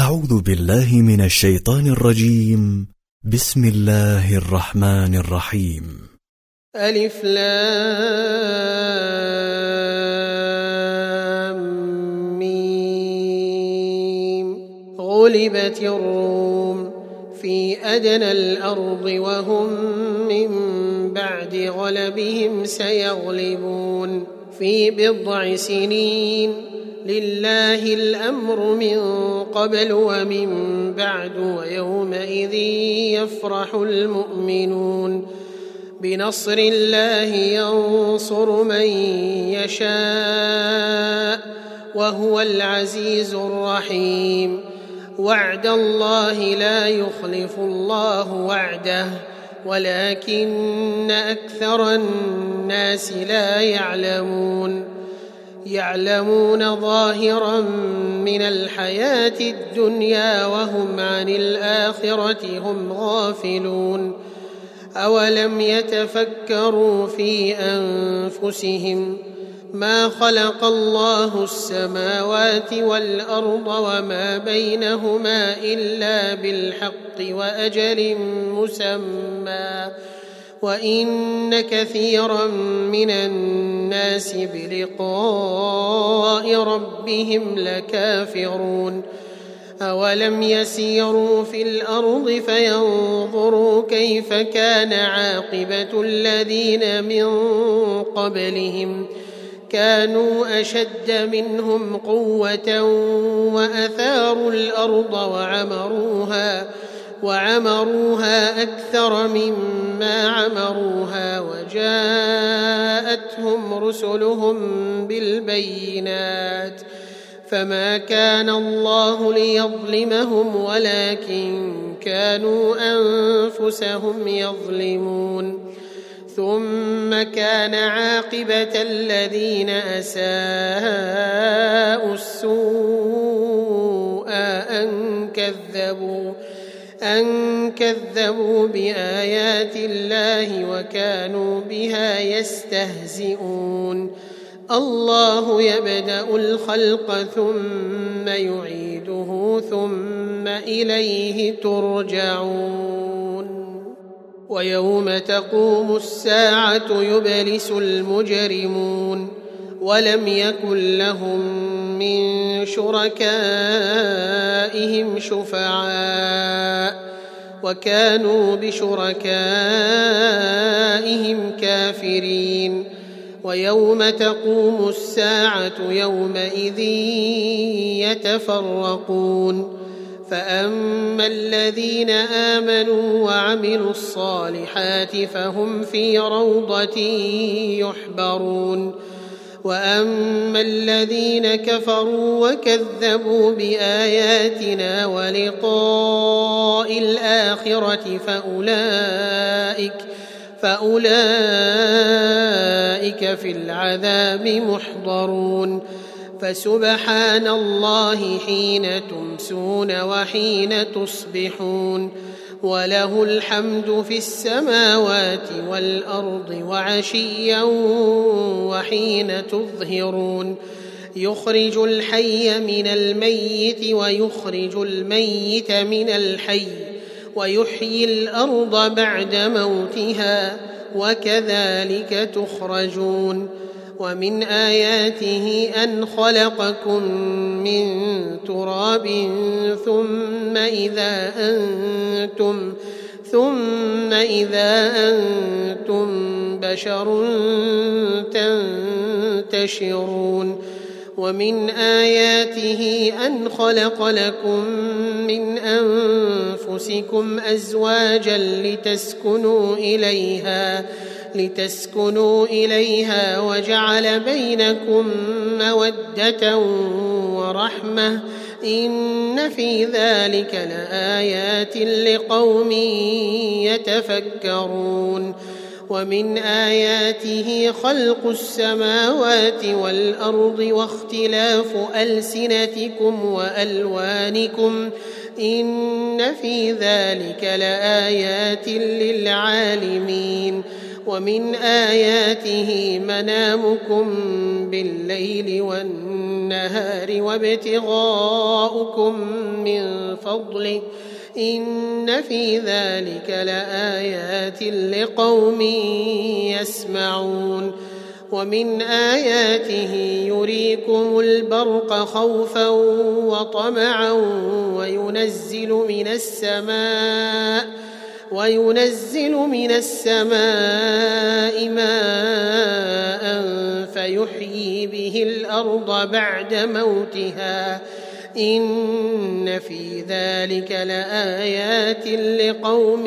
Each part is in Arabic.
أعوذ بالله من الشيطان الرجيم. بسم الله الرحمن الرحيم. ألف لام ميم. غلبت الروم في أدنى الأرض وهم من بعد غلبهم سيغلبون في بضع سنين. لله الأمر من قبل ومن بعد ويومئذ يفرح المؤمنون. بنصر الله ينصر من يشاء وهو العزيز الرحيم. وعد الله لا يخلف الله وعده ولكن أكثر الناس لا يعلمون ظاهرا من الحياة الدنيا وهم عن الآخرة هم غافلون. أولم يتفكروا في أنفسهم ما خلق الله السماوات والأرض وما بينهما إلا بالحق وأجل مسمى وإن كثيرا من الناس بلقاء ربهم لكافرون. أولم يسيروا في الأرض فينظروا كيف كان عاقبة الذين من قبلهم كانوا أشد منهم قوة وأثاروا الأرض وعمروها أكثر مما عمروها وجاءتهم رسلهم بالبينات فما كان الله ليظلمهم ولكن كانوا أنفسهم يظلمون. ثم كان عاقبة الذين أساءوا السوء أن كذبوا بآيات الله وكانوا بها يستهزئون. الله يبدأ الخلق ثم يعيده ثم إليه ترجعون. ويوم تقوم الساعة يبلس المجرمون ولم يكن لهم من شركائهم شفعاء وكانوا بشركائهم كافرين. ويوم تقوم الساعة يومئذ يتفرقون فأما الذين آمنوا وعملوا الصالحات فهم في روضة يحبرون. وأما الذين كفروا وكذبوا بآياتنا ولقاء الآخرة فأولئك في العذاب محضرون. فسبحان الله حين تمسون وحين تصبحون وله الحمد في السماوات والأرض وعشيا وحين تظهرون. يخرج الحي من الميت ويخرج الميت من الحي ويحيي الأرض بعد موتها وكذلك تخرجون. ومن آياته أن خلقكم من تراب ثم إذا أنتم بشر تنتشرون. ومن آياته أن خلق لكم من أنفسكم أزواجا لتسكنوا إليها وجعل بينكم مودة ورحمة إن في ذلك لآيات لقوم يتفكرون. ومن آياته خلق السماوات والأرض واختلاف ألسنتكم وألوانكم إن في ذلك لآيات للعالمين. ومن آياته منامكم بالليل والنهار والنهار وابتغاؤكم من فضله إن في ذلك لآيات لقوم يسمعون ومن آياته يريكم البرق خوفا وطمعا وينزل من السماء ماء فيحيي به الأرض بعد موتها إن في ذلك لآيات لقوم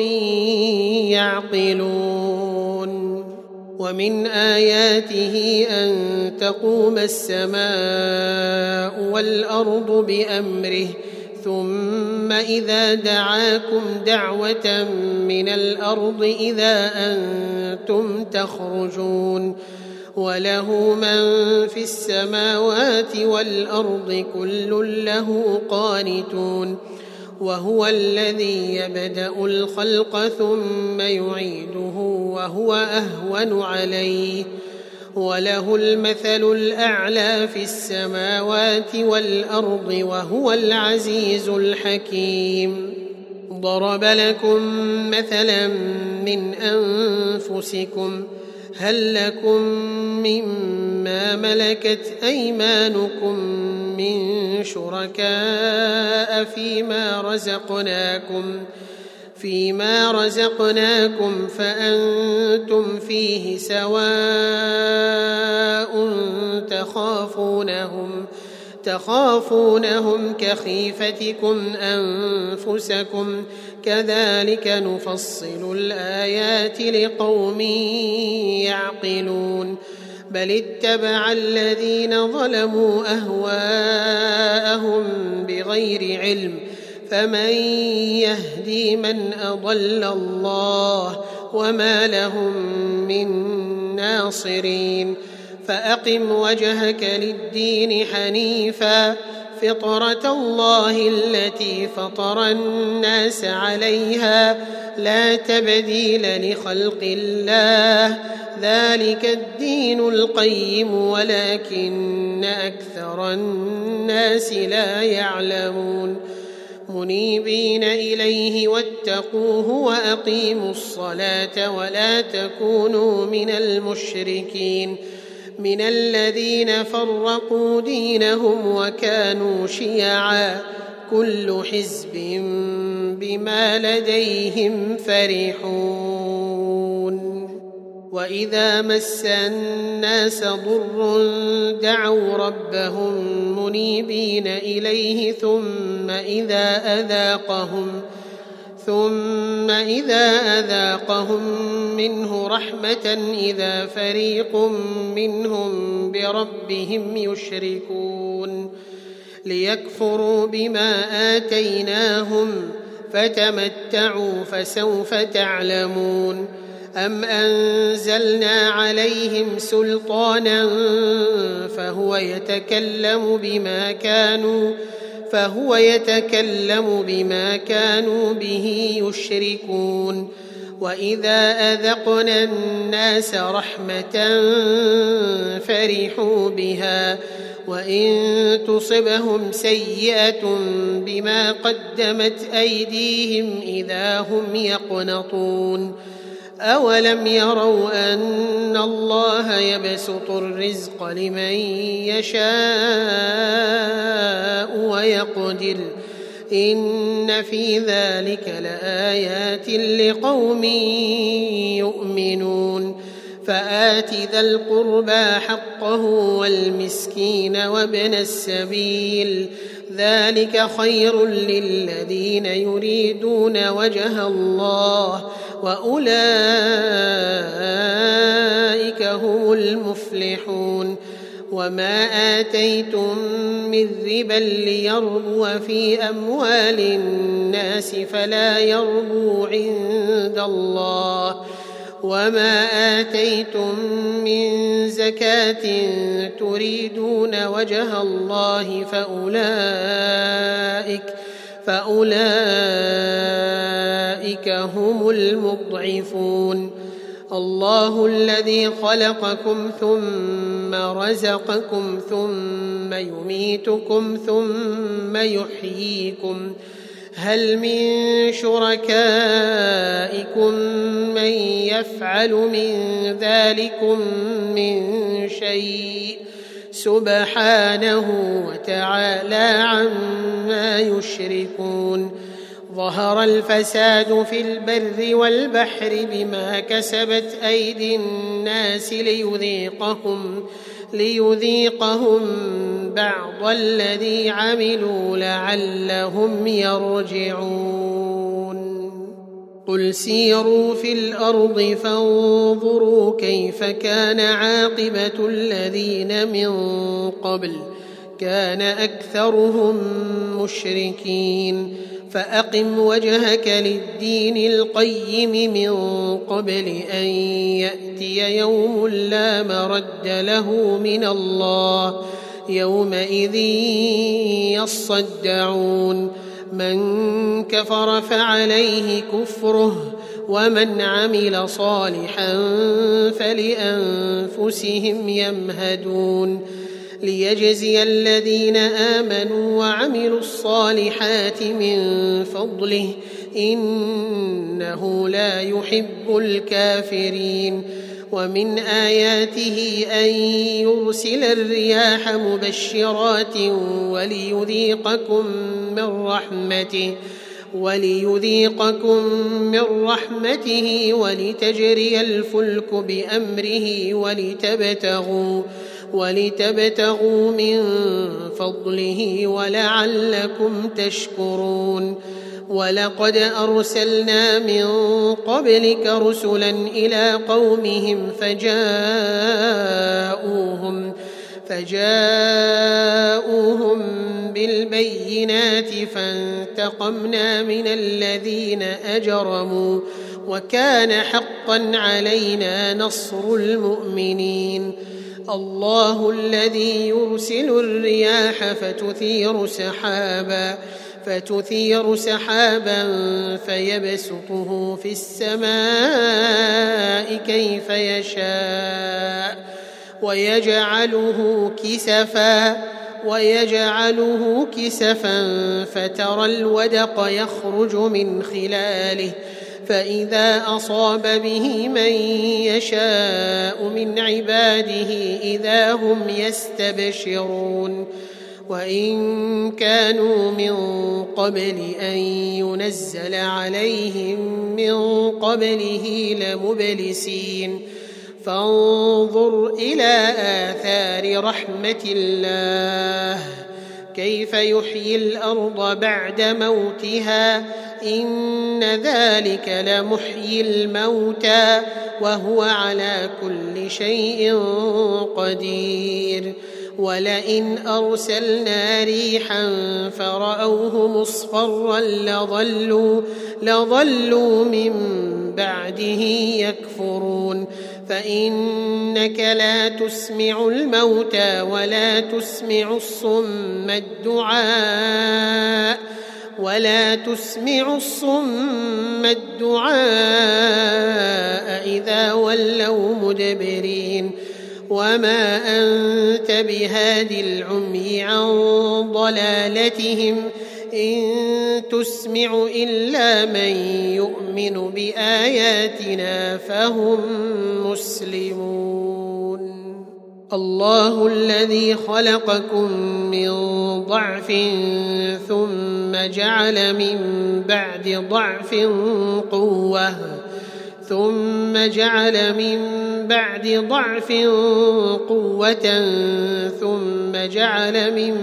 يعقلون ومن آياته أن تقوم السماء والأرض بأمره ثم إذا دعاكم دعوة من الأرض إذا أنتم تخرجون وله من في السماوات والأرض كل له قانتون وهو الذي يبدأ الخلق ثم يعيده وهو أهون عليه وله المثل الأعلى في السماوات والأرض وهو العزيز الحكيم ضرب لكم مثلا من أنفسكم هل لكم مما ملكت أيمانكم من شركاء فيما رزقناكم فأنتم فيه سواء تخافونهم كخيفتكم أنفسكم كذلك نفصل الآيات لقوم يعقلون بل اتبع الذين ظلموا أهواءهم بغير علم فمن يهدي من أضل الله وما لهم من ناصرين فأقم وجهك للدين حنيفا فطرة الله التي فطر الناس عليها لا تبديل لخلق الله ذلك الدين القيم ولكن أكثر الناس لا يعلمون منيبين إليه واتقوه وأقيموا الصلاة ولا تكونوا من المشركين من الذين فرقوا دينهم وكانوا شيعا كل حزب بما لديهم فرحون وإذا مس الناس ضر دعوا ربهم منيبين إليه ثم إذا أذاقهم منه رحمة إذا فريق منهم بربهم يشركون ليكفروا بما آتيناهم فتمتعوا فسوف تعلمون أم أنزلنا عليهم سلطانا فهو يتكلم بما كانوا به يشركون وإذا أذقنا الناس رحمة فرحوا بها وإن تصبهم سيئة بما قدمت أيديهم إذا هم يقنطون أولم يروا أن الله يبسط الرزق لمن يشاء ويقدر إن في ذلك لآيات لقوم يؤمنون فآت ذا القربى حقه والمسكين وابن السبيل ذلك خير للذين يريدون وجه الله وأولئك هم المفلحون وما آتيتم من ربا ليربو في أموال الناس فلا يربو عند الله وما آتيتم من زكاة تريدون وجه الله فأولئك هم المضعفون الله الذي خلقكم ثم رزقكم ثم يميتكم ثم يحييكم هل من شركائكم من يفعل من ذلكم من شيء سبحانه وتعالى عما يشركون ظهر الفساد في البر والبحر بما كسبت أيدي الناس ليذيقهم بعض الذي عملوا لعلهم يرجعون قل سيروا في الأرض فانظروا كيف كان عاقبة الذين من قبل كان أكثرهم مشركين فأقم وجهك للدين القيم من قبل أن يأتي يوم لا مرد له من الله يومئذ يصدعون من كفر فعليه كفره ومن عمل صالحا فلأنفسهم يمهدون ليجزي الذين آمنوا وعملوا الصالحات من فضله إنه لا يحب الكافرين ومن آياته أن يرسل الرياح مبشرات وليذيقكم من رحمته ولتجري الفلك بأمره ولتبتغوا من فضله ولعلكم تشكرون ولقد أرسلنا من قبلك رسلا إلى قومهم فجاءوهم بالبينات فانتقمنا من الذين أجرموا وكان حقا علينا نصر المؤمنين الله الذي يرسل الرياح فتثير سحابا فيبسطه في السماء كيف يشاء ويجعله كسفا فترى الودق يخرج من خلاله فإذا أصاب به من يشاء من عباده إذا هم يستبشرون وإن كانوا من قبل أن ينزل عليهم من قبله لمبلسين فانظر إلى آثار رحمة الله كيف يحيي الأرض بعد موتها إن ذلك لمحيي الموتى وهو على كل شيء قدير ولئن أرسلنا ريحا فرأوه مصفرا لظلوا من بعده يكفرون فإنك لا تسمع الموتى ولا تسمع الصم الدعاء إذا ولوا مدبرين وما أنت بهادي العمي عن ضلالتهم إن تسمع إلا من يؤمن بآياتنا فهم مسلمون الله الذي خلقكم من ضعف ثم جعل من بعد ضعف قوة ثم جعل من بعد ضعف قوة ثم جعل من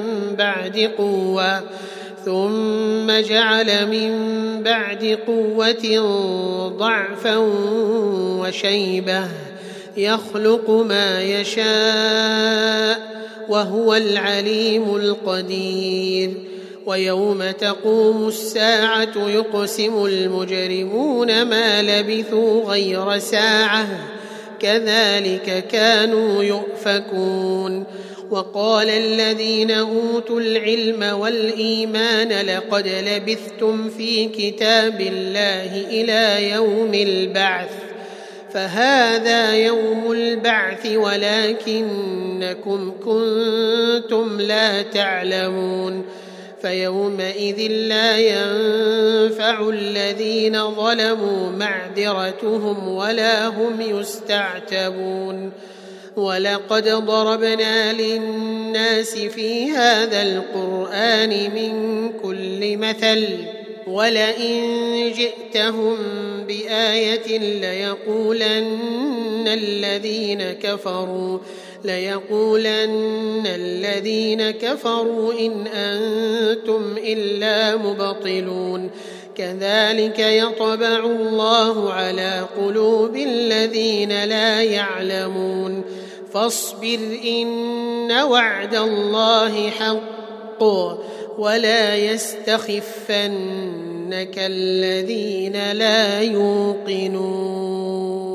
بعد قوة ضعفا وشيبة يخلق ما يشاء وهو العليم القدير ويوم تقوم الساعة يقسم المجرمون ما لبثوا غير ساعة كذلك كانوا يؤفكون وقال الذين أوتوا العلم والإيمان لقد لبثتم في كتاب الله إلى يوم البعث فهذا يوم البعث ولكنكم كنتم لا تعلمون فيومئذ لا ينفع الذين ظلموا معذرتهم ولا هم يستعتبون ولقد ضربنا للناس في هذا القرآن من كل مثل ولئن جئتهم بآية ليقولن الذين كفروا إن أنتم إلا مبطلون كذلك يطبع الله على قلوب الذين لا يعلمون فاصبر إن وعد الله حق ولا يستخفنك الذين لا يوقنون